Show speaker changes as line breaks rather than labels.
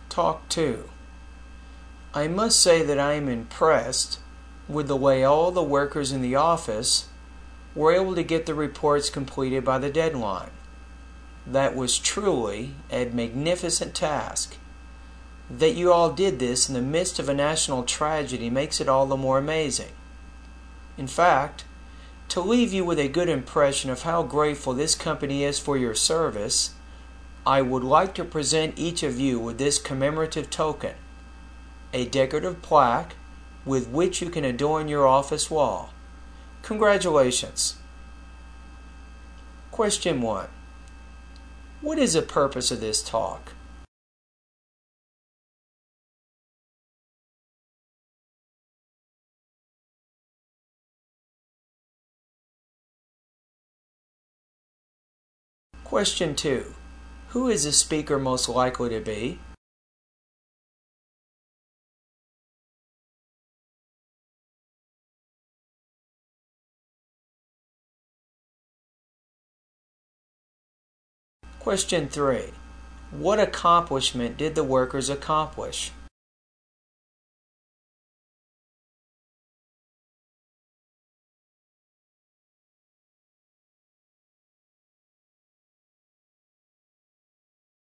Talk 2. I must say that I am impressed with the way all the workers in the office were able to get the reports completed by the deadline. That was truly a magnificent task. That you all did this in the midst of a national tragedy makes it all the more amazing. In fact, to leave you with a good impression of how grateful this company is for your service, I would like to present each of you with this commemorative token, a decorative plaque with which you can adorn your office wall. Congratulations. Question 1. What is the purpose of this talk? Question 2. Who is the speaker most likely to be? Question 3. What accomplishment did the workers accomplish?